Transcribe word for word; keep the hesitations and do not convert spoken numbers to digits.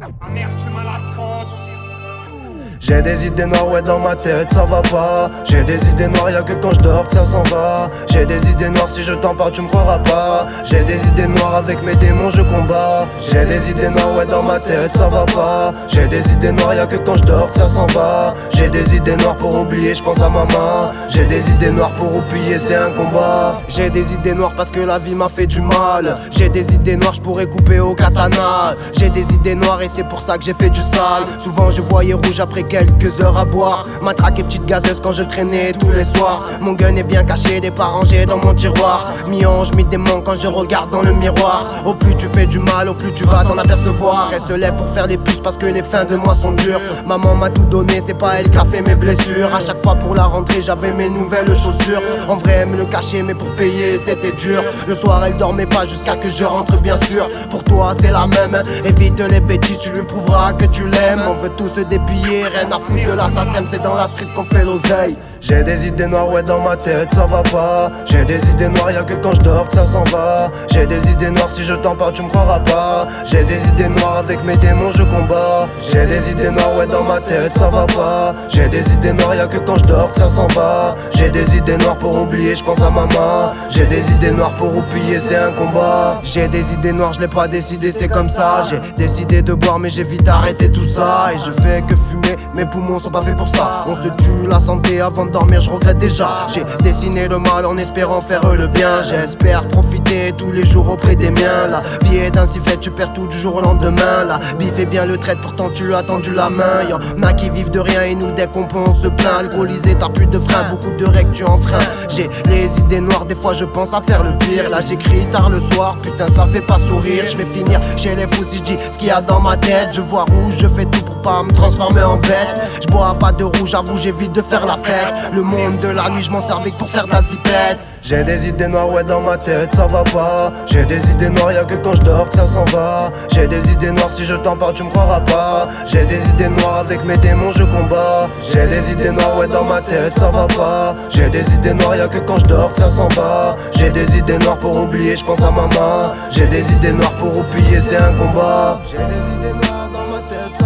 Ah merde, tu m'as la prendre. J'ai des idées noires, ouais, dans ma tête, ça va pas. J'ai des idées noires, y'a que quand je dors que ça s'en va. J'ai des idées noires, si je t'en parle, tu me croiras pas. J'ai des idées noires, avec mes démons, je combats. J'ai des idées noires, ouais, dans ma tête, ça va pas. J'ai des idées noires, y'a que quand je dors que ça s'en va. J'ai des idées noires pour oublier, je pense à maman. J'ai des idées noires pour oublier, c'est un combat. J'ai des idées noires parce que la vie m'a fait du mal. J'ai des idées noires, je pourrais couper au katana. J'ai des idées noires et c'est pour ça que j'ai fait du sale. Souvent je voyais rouge après quelques heures à boire. Matraque et petite gazeuse quand je traînais tous les soirs. Mon gun est bien caché, des pas rangés dans mon tiroir. Mi-ange, mi-démon quand je regarde dans le miroir. Au plus tu fais du mal, au plus tu vas t'en apercevoir. Elle se lève pour faire les puces parce que les fins de mois sont dures. Maman m'a tout donné, c'est pas elle qui a fait mes blessures. À chaque fois pour la rentrée j'avais mes nouvelles chaussures. En vrai elle me le cachait mais pour payer c'était dur. Le soir elle dormait pas jusqu'à que je rentre bien sûr. Pour toi c'est la même, évite les bêtises, tu lui prouveras que tu l'aimes. On veut tous se dépiller, rien à foutre de l'assassin, c'est dans la street qu'on fait l'oseille. J'ai des idées noires, ouais, dans ma tête, ça va pas. J'ai des idées noires, y'a que quand je dors que ça s'en va. J'ai des idées noires, si je t'en parle, tu me croiras pas. J'ai des idées noires, avec mes démons, je combats. J'ai des idées noires, ouais, dans ma tête, ça va pas. J'ai des idées noires, y'a que quand je dors que ça s'en va. J'ai des idées noires pour oublier, je pense à maman. J'ai des idées noires pour oublier, c'est un combat. J'ai des idées noires, je l'ai pas décidé, c'est comme ça. J'ai décidé de boire, mais j'ai vite arrêté tout ça. Et je fais que fumer, mes poumons sont pas faits pour ça. On se tue la santé avant de dormir, je regrette déjà. J'ai dessiné le mal en espérant faire le bien. J'espère profiter tous les jours auprès des miens. La vie est ainsi faite, tu perds tout du jour au lendemain. La vie fait bien le traite, pourtant tu lui as tendu la main. Y'en a qui vivent de rien et nous dès qu'on peut on se plaint. Alcoolisé, t'as plus de frein, beaucoup de règles tu enfreins. J'ai les idées noires, des fois je pense à faire le pire. Là j'écris tard le soir, putain ça fait pas sourire. Je vais finir chez les fous si je dis ce qu'il y a dans ma tête. Je vois rouge, je fais tout pour pas me transformer en bête. Je bois pas de rouge, j'avoue j'évite de faire la fête. Le monde de la nuit, je m'en servais que pour faire de la zipette. J'ai des idées noires, ouais, dans ma tête, ça va pas. J'ai des idées noires, y'a que quand je dors que ça s'en va. J'ai des idées noires, si je t'en parle, tu me croiras pas. J'ai des idées noires, avec mes démons, je combats. J'ai des idées noires, ouais, dans ma tête, ça va pas. J'ai des idées noires, y'a que quand je dors que ça s'en va. J'ai des idées noires pour oublier, je pense à maman. J'ai des idées noires pour oublier, c'est un combat. J'ai des idées noires dans ma tête,